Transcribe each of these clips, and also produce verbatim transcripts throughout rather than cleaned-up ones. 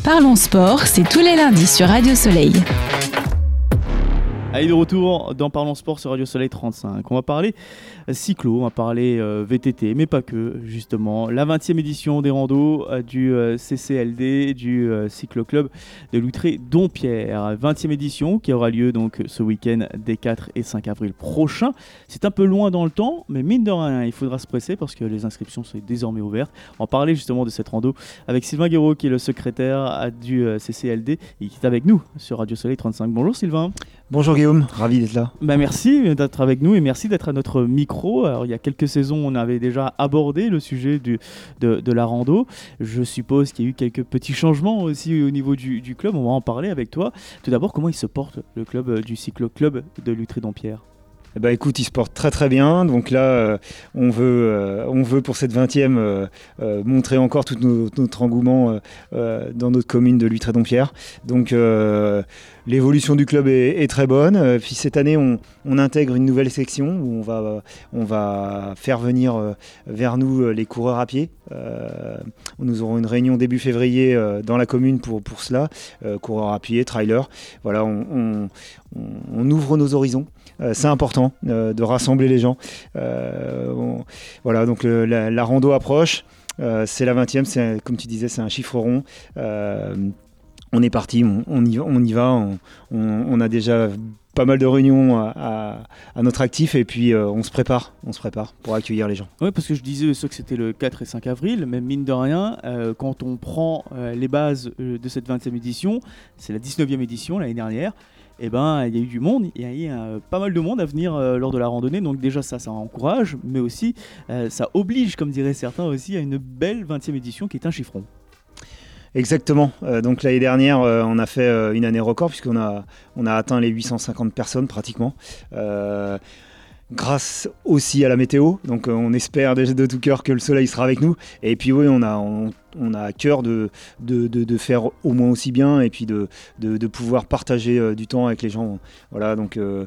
Parlons Sport, c'est tous les lundis sur Radio Soleil. Allez, de retour dans Parlons Sport sur Radio Soleil trente-cinq. On va parler cyclo, on va parler euh, V T T, mais pas que, justement. La vingtième édition des randos euh, du euh, C C L D, du euh, cyclo-club de Loutré-Dompierre. vingtième édition qui aura lieu donc ce week-end des quatre et cinq avril prochains. C'est un peu loin dans le temps, mais mine de rien, il faudra se presser parce que les inscriptions sont désormais ouvertes. On va parler justement de cette rando avec Sylvain Guéraud, qui est le secrétaire du euh, C C L D et qui est avec nous sur Radio Soleil trente-cinq. Bonjour Sylvain. Bonjour Guillaume, ravi d'être là. Bah merci d'être avec nous et merci d'être à notre micro. Alors, il y a quelques saisons, on avait déjà abordé le sujet du, de, de la rando. Je suppose qu'il y a eu quelques petits changements aussi au niveau du, du club. On va en parler avec toi. Tout d'abord, comment il se porte, le club euh, du cyclo-club de Loutré-Dompierre ? Eh ben, écoute, il se porte très très bien. Donc là, euh, on, veut, euh, on veut pour cette vingtième euh, euh, montrer encore tout nos, notre engouement euh, euh, dans notre commune de Loutré-Dompierre. Donc euh, l'évolution du club est, est très bonne. Euh, puis cette année, on, on intègre une nouvelle section où on va, on va faire venir euh, vers nous euh, les coureurs à pied. Euh, nous aurons une réunion début février euh, dans la commune pour, pour cela. Euh, coureurs à pied, trailer. Voilà, on, on, on, on ouvre nos horizons. Euh, c'est important euh, de rassembler les gens. Euh, on, voilà, donc le, la, la rando approche. Euh, c'est la vingtième, c'est, comme tu disais, c'est un chiffre rond. Euh, on est parti, on, on y va, on, y va on, on, on a déjà pas mal de réunions à, à, à notre actif et puis euh, on se prépare, on se prépare pour accueillir les gens. Oui, parce que je disais que c'était le quatre et cinq avril, mais mine de rien, euh, quand on prend euh, les bases euh, de cette vingtième édition, c'est la dix-neuvième édition l'année dernière. Eh ben, il y a eu du monde, il y a eu euh, pas mal de monde à venir euh, lors de la randonnée, donc déjà ça, ça encourage, mais aussi euh, ça oblige, comme diraient certains aussi, à une belle vingtième édition qui est un chiffron. Exactement, euh, donc l'année dernière euh, on a fait euh, une année record puisqu'on a, on a atteint les huit cent cinquante personnes pratiquement. Euh, grâce aussi à la météo, donc euh, on espère déjà de tout cœur que le soleil sera avec nous, et puis oui, on a, on, on a à cœur de, de, de, de faire au moins aussi bien, et puis de, de, de pouvoir partager euh, du temps avec les gens. Voilà, donc euh,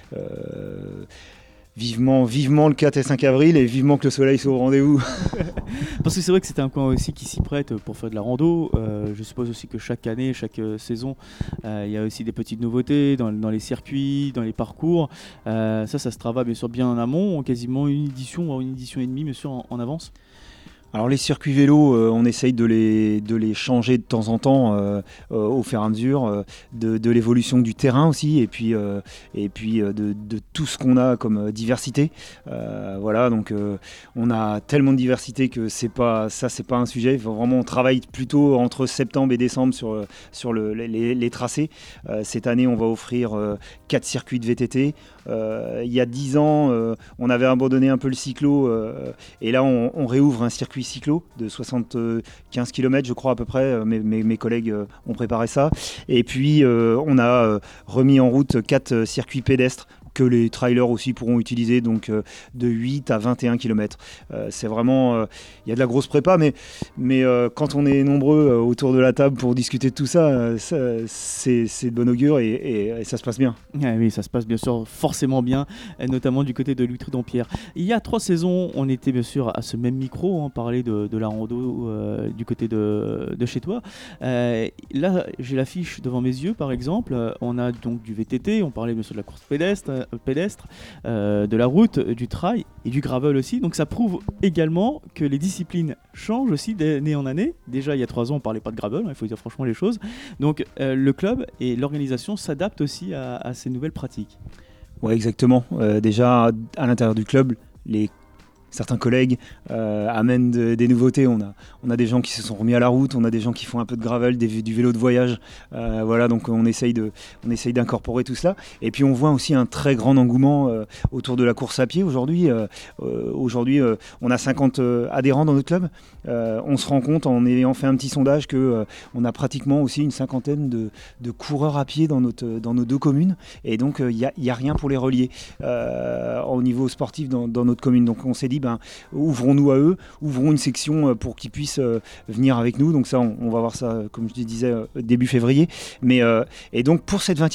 euh, vivement, vivement le quatre et cinq avril, et vivement que le soleil soit au rendez-vous. Parce que c'est vrai que c'était un coin aussi qui s'y prête pour faire de la rando. Euh, je suppose aussi que chaque année, chaque euh, saison, euh, il y a aussi des petites nouveautés dans, dans les circuits, dans les parcours. Euh, ça, ça se travaille bien sûr bien en amont, quasiment une édition, voire une édition et demie, bien sûr, en, en avance. Alors les circuits vélos, euh, on essaye de les, de les changer de temps en temps euh, euh, au fur et à mesure, euh, de, de l'évolution du terrain aussi, et puis, euh, et puis euh, de, de tout ce qu'on a comme diversité. Euh, voilà, donc euh, on a tellement de diversité que c'est pas, ça c'est pas un sujet. Vraiment, on travaille plutôt entre septembre et décembre sur, sur le, les, les tracés. Euh, cette année, on va offrir euh, quatre circuits de V T T. Euh, il y a dix ans, euh, on avait abandonné un peu le cyclo, euh, et là on, on réouvre un circuit cyclo de soixante-quinze kilomètres, je crois à peu près. Mes, mes, mes collègues euh, ont préparé ça. Et puis euh, on a euh, remis en route quatre circuits pédestres que les trailers aussi pourront utiliser, donc euh, de huit à vingt et un kilomètres. Euh, c'est vraiment, il euh, y a de la grosse prépa, mais, mais euh, quand on est nombreux euh, autour de la table pour discuter de tout ça, euh, ça c'est, c'est de bon augure et, et, et ça se passe bien. Ah oui, ça se passe bien sûr forcément bien, notamment du côté de Loutré-Dompierre. Il y a trois saisons, on était bien sûr à ce même micro, on parlait de, de la rando euh, du côté de, de chez toi. Euh, là, j'ai l'affiche devant mes yeux, par exemple. On a donc du V T T, on parlait bien sûr de la course pédestre, pédestre, euh, de la route, du trail et du gravel aussi. Donc ça prouve également que les disciplines changent aussi d'année en année. Déjà il y a trois ans on parlait pas de gravel, hein, il faut dire franchement les choses. Donc euh, le club et l'organisation s'adaptent aussi à, à ces nouvelles pratiques. Ouais, exactement. Euh, déjà à l'intérieur du club, les certains collègues euh, amènent de, des nouveautés. On a, on a des gens qui se sont remis à la route, on a des gens qui font un peu de gravel, des, du vélo de voyage. Euh, voilà, donc on essaye, de, on essaye d'incorporer tout cela. Et puis on voit aussi un très grand engouement euh, autour de la course à pied aujourd'hui. Euh, euh, aujourd'hui, euh, on a cinquante euh, adhérents dans notre club. Euh, on se rend compte en ayant fait un petit sondage qu'on euh, a pratiquement aussi une cinquantaine de, de coureurs à pied dans, notre, dans nos deux communes. Et donc il n'y a, y a rien pour les relier euh, au niveau sportif dans, dans notre commune. Donc on s'est dit, ben, ouvrons-nous à eux, ouvrons une section pour qu'ils puissent euh, venir avec nous. Donc ça, on, on va voir ça, comme je te disais, euh, début février. Mais, euh, et donc pour cette vingtième,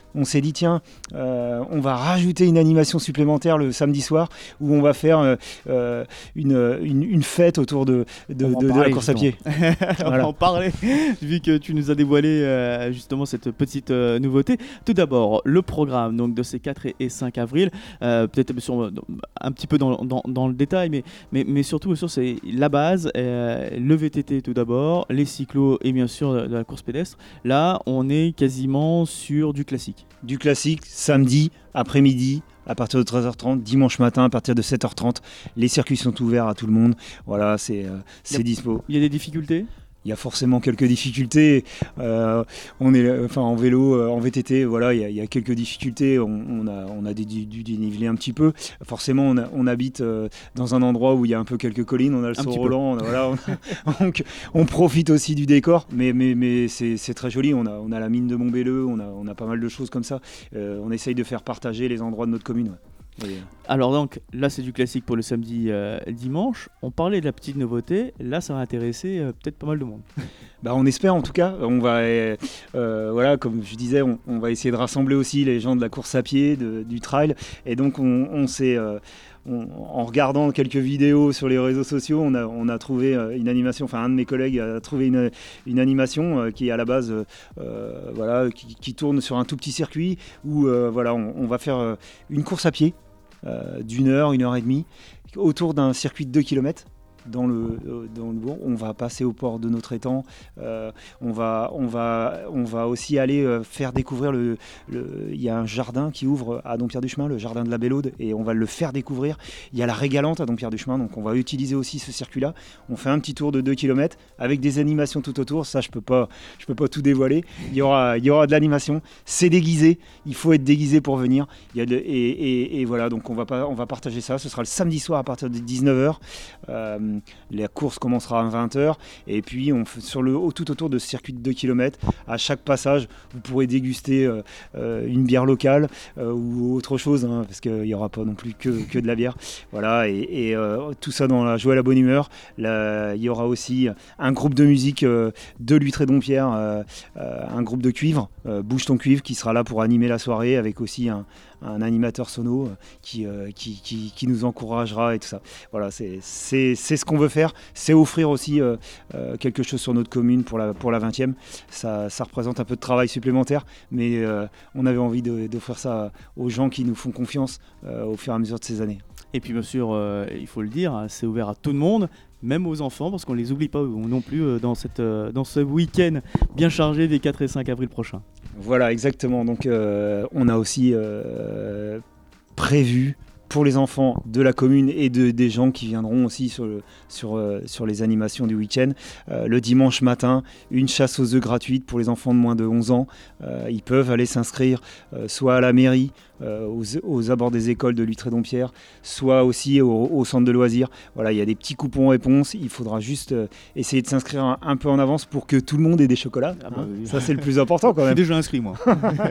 on s'est dit tiens, euh, on va rajouter une animation supplémentaire le samedi soir où on va faire euh, euh, une, une, une fête autour de, de, de, de la course à pied. On voilà. va en parler, vu que tu nous as dévoilé euh, justement cette petite euh, nouveauté. Tout d'abord, le programme donc, de ces quatre et cinq avril, euh, peut-être sur, un petit peu dans, dans, dans le détail, mais, mais, mais surtout, bien sûr, c'est la base, euh, le V T T tout d'abord, les cyclos et bien sûr de, de la course pédestre. Là, on est quasiment sur du classique. Du classique, samedi, après-midi, à partir de treize heures trente, dimanche matin, à partir de sept heures trente. Les circuits sont ouverts à tout le monde. Voilà, c'est, euh, c'est dispo. Il y a des difficultés ? Il y a forcément quelques difficultés. Euh, on est, enfin, en vélo, euh, en V T T, voilà, il y a, il y a quelques difficultés. On, on a, on a des, du, du dénivelé un petit peu. Forcément, on, a, on habite euh, dans un endroit où il y a un peu quelques collines. On a le Saut-Roland, on, a, voilà, on, a, donc, on profite aussi du décor, mais, mais, mais c'est, c'est très joli. On a, on a la mine de Montbelleux, on a, on a pas mal de choses comme ça. Euh, on essaye de faire partager les endroits de notre commune. Ouais. Et... Alors donc là c'est du classique pour le samedi euh, dimanche. On parlait de la petite nouveauté, là ça va intéresser euh, peut-être pas mal de monde. Bah, on espère en tout cas, on va, euh, voilà, comme je disais, on, on va essayer de rassembler aussi les gens de la course à pied, de, du trail, et donc on, on s'est, euh, on, en regardant quelques vidéos sur les réseaux sociaux, on a, on a trouvé une animation, enfin un de mes collègues a trouvé une, une animation euh, qui est à la base, euh, voilà, qui, qui tourne sur un tout petit circuit où euh, voilà, on, on va faire euh, une course à pied euh, d'une heure, une heure et demie, autour d'un circuit de deux kilomètres. Dans le, dans le bourg, on va passer au port de notre étang, euh, on, va, on, va, on va aussi aller euh, faire découvrir le, le, il y a un jardin qui ouvre à Dompierre-du-Chemin, le jardin de la Belle-Aude, et on va le faire découvrir. Il y a la Régalante à Dompierre-du-Chemin, donc on va utiliser aussi ce circuit-là. On fait un petit tour de deux kilomètres avec des animations tout autour, ça je peux pas, je peux pas tout dévoiler. Il y aura, il y aura de l'animation, c'est déguisé, il faut être déguisé pour venir. Il y a de, et, et, et voilà, donc on va, pas, on va partager ça, ce sera le samedi soir à partir de dix-neuf heures. Euh, La course commencera à vingt heures et puis on fait sur le, tout autour de ce circuit de deux kilomètres. À chaque passage, vous pourrez déguster euh, euh, une bière locale euh, ou autre chose, hein, parce qu'il n'y aura pas non plus que, que de la bière. Voilà, et, et euh, tout ça dans la joie et la bonne humeur. Là, il y aura aussi un groupe de musique euh, de Lutry-Dompierre, euh, euh, un groupe de cuivre, euh, Bouge ton cuivre, qui sera là pour animer la soirée avec aussi un un animateur sono qui, euh, qui, qui, qui nous encouragera et tout ça. Voilà, c'est, c'est, c'est ce qu'on veut faire, c'est offrir aussi euh, euh, quelque chose sur notre commune pour la, pour la vingtième. Ça, ça représente un peu de travail supplémentaire, mais euh, on avait envie de, d'offrir ça aux gens qui nous font confiance euh, au fur et à mesure de ces années. Et puis bien sûr, euh, il faut le dire, c'est ouvert à tout le monde, même aux enfants, parce qu'on ne les oublie pas non plus dans, cette, dans ce week-end bien chargé des quatre et cinq avril prochains. Voilà, exactement. Donc euh, on a aussi euh, prévu pour les enfants de la commune et de, des gens qui viendront aussi sur, le, sur, euh, sur les animations du week-end. Euh, le dimanche matin, une chasse aux œufs gratuite pour les enfants de moins de onze ans. Euh, ils peuvent aller s'inscrire euh, soit à la mairie, euh, aux, aux abords des écoles de Lutry-Dompierre, soit aussi au, au centre de loisirs. Voilà, il y a des petits coupons réponses. Il faudra juste euh, essayer de s'inscrire un, un peu en avance pour que tout le monde ait des chocolats. Ah bah, hein, oui. Ça, c'est le plus important quand même. Je suis déjà inscrit, moi.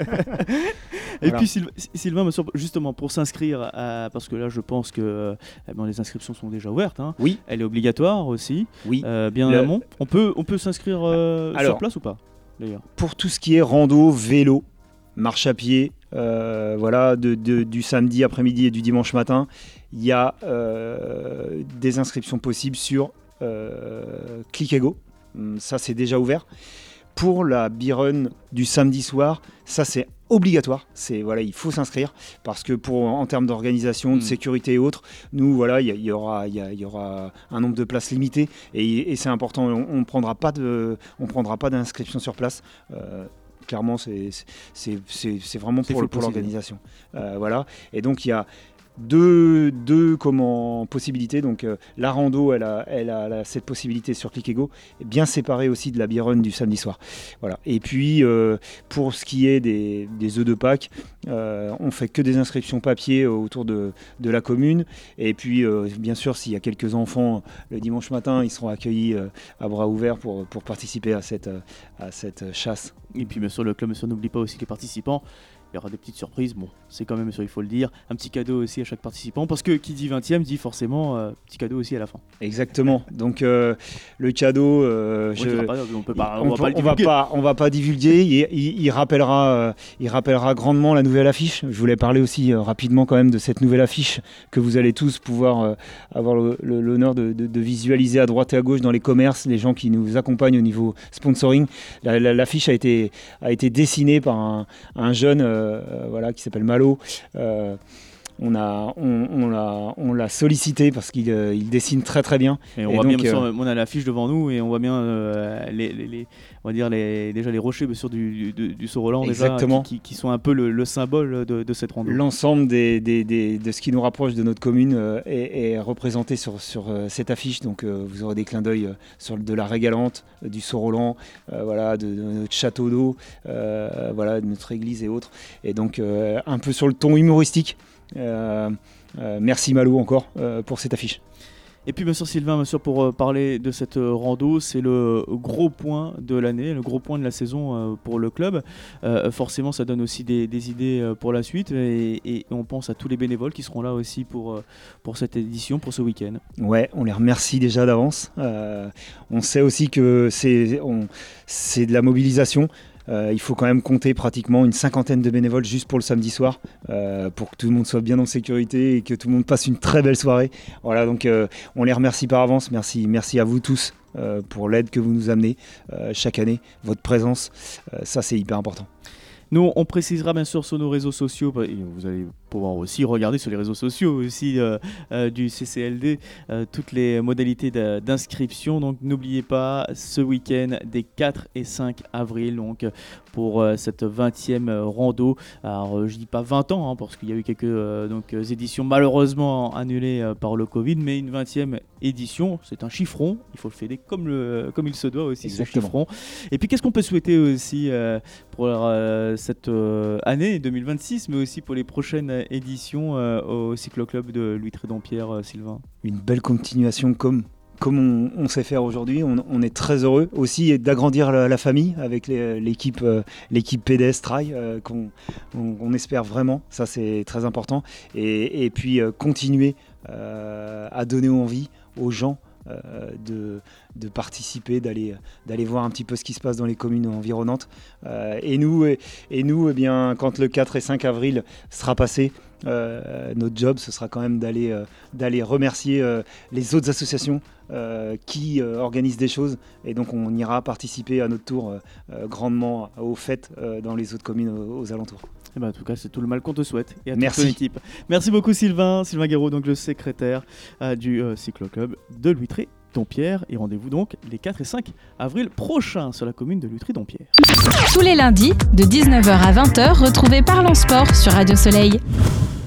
Et voilà. Puis Sylvain, justement, pour s'inscrire, à, parce que là, je pense que eh ben, les inscriptions sont déjà ouvertes. Hein. Oui. Elle est obligatoire aussi. Oui. Euh, bien Le... amont. On peut, on peut s'inscrire euh, Alors, sur place ou pas, d'ailleurs? Pour tout ce qui est rando, vélo, marche à pied, euh, voilà, de, de, du samedi après-midi et du dimanche matin, il y a euh, des inscriptions possibles sur euh, Click et Go. Ça, c'est déjà ouvert. Pour la Birun du samedi soir, ça c'est obligatoire, c'est voilà, il faut s'inscrire parce que pour en termes d'organisation, de mmh. sécurité et autres, nous voilà, il y, y aura il y, y aura un nombre de places limité et, et c'est important, on ne prendra pas de on prendra pas d'inscription sur place. Euh, clairement, c'est c'est, c'est, c'est vraiment c'est pour, pour l'organisation. Euh, voilà, et donc il y a Deux, deux comment, possibilités. Donc, euh, la rando, elle a, elle a, elle a cette possibilité sur Click et Go, bien séparée aussi de la Birun du samedi soir. Voilà. Et puis, euh, pour ce qui est des, des œufs de Pâques, euh, on fait que des inscriptions papier autour de, de la commune. Et puis, euh, bien sûr, s'il y a quelques enfants le dimanche matin, ils seront accueillis euh, à bras ouverts pour, pour participer à cette, à cette chasse Et puis bien sûr le club, bien sûr, n'oublie pas aussi les participants. Il y aura des petites surprises, bon, c'est quand même, il faut le dire, un petit cadeau aussi à chaque participant, parce que qui dit vingtième dit forcément euh, petit cadeau aussi à la fin. Exactement, donc euh, le cadeau, euh, on je... ne peut pas, on, on, va, on, pas va pas, on va pas divulguer, il, il, il, rappellera, euh, il rappellera grandement la nouvelle affiche. Je voulais parler aussi euh, rapidement quand même de cette nouvelle affiche que vous allez tous pouvoir euh, avoir le, le, l'honneur de, de, de visualiser à droite et à gauche dans les commerces, les gens qui nous accompagnent au niveau sponsoring. La, la, l'affiche a été, a été dessinée par un, un jeune euh, voilà, qui s'appelle Malo. Euh, on, a, on, on, l'a, on l'a sollicité parce qu'il euh, il dessine très très bien. Et on, et voit donc, bien, euh, on a l'affiche devant nous et on voit bien euh, les, les, les, on va dire les, déjà les rochers bien sûr, du, du, du Saut-Roland déjà, qui, qui, qui sont un peu le, le symbole de, de cette rando. L'ensemble des, des, des, de ce qui nous rapproche de notre commune euh, est, est représenté sur, sur euh, cette affiche. Donc euh, vous aurez des clins d'œil euh, sur de la Régalante, euh, du Saut-Roland, euh, voilà, de, de notre château d'eau, euh, voilà, de notre église et autres. Et donc euh, un peu sur le ton humoristique. Euh, euh, merci Malo encore euh, pour cette affiche. Et puis bien sûr Sylvain, bien sûr, pour euh, parler de cette euh, rando, c'est le gros point de l'année, le gros point de la saison euh, pour le club. Euh, forcément ça donne aussi des, des idées euh, pour la suite et, et on pense à tous les bénévoles qui seront là aussi pour, euh, pour cette édition, pour ce week-end. Ouais, on les remercie déjà d'avance. Euh, on sait aussi que c'est, on, c'est de la mobilisation. Euh, il faut quand même compter pratiquement une cinquantaine de bénévoles juste pour le samedi soir euh, pour que tout le monde soit bien en sécurité et que tout le monde passe une très belle soirée. Voilà, donc euh, on les remercie par avance. Merci, merci à vous tous euh, pour l'aide que vous nous amenez euh, chaque année, votre présence. Euh, ça, c'est hyper important. Nous, on précisera bien sûr sur nos réseaux sociaux, et vous allez pouvoir aussi regarder sur les réseaux sociaux aussi euh, euh, du C C L D euh, toutes les modalités de, d'inscription. Donc n'oubliez pas ce week-end des quatre et cinq avril donc, pour euh, cette vingtième rando. Alors euh, je dis pas vingt ans hein, parce qu'il y a eu quelques euh, donc, éditions malheureusement annulées euh, par le Covid, mais une vingtième édition, c'est un chiffron, il faut le fêter comme, le, comme il se doit aussi. Exactement. Ce chiffron. Et puis qu'est-ce qu'on peut souhaiter aussi euh, pour euh, cette euh, année deux mille vingt-six, mais aussi pour les prochaines éditions euh, au Cyclo-Club de Louis-Trédampierre, euh, Sylvain? Une belle continuation comme, comme on, on sait faire aujourd'hui. On, on est très heureux aussi d'agrandir la, la famille avec les, l'équipe, euh, l'équipe P D S Trail euh, qu'on on, on espère vraiment. Ça, c'est très important. Et, et puis euh, continuer euh, à donner envie aux gens Euh, de, de participer, d'aller, d'aller voir un petit peu ce qui se passe dans les communes environnantes. Euh, et nous, et, et nous eh bien, quand le quatre et cinq avril sera passé, euh, notre job, ce sera quand même d'aller, euh, d'aller remercier euh, les autres associations euh, qui euh, organisent des choses. Et donc, on ira participer à notre tour euh, grandement aux fêtes euh, dans les autres communes aux, aux alentours. Eh ben, en tout cas, c'est tout le mal qu'on te souhaite et à Merci. toute ton équipe. Merci beaucoup Sylvain, Sylvain Guéraud, donc le secrétaire euh, du euh, Cyclo-Club de Louis-Trédampierre. Et rendez-vous donc les quatre et cinq avril prochains sur la commune de Louis-Trédampierre. Tous les lundis, de dix-neuf heures à vingt heures, retrouvez Parlons Sport sur Radio Soleil.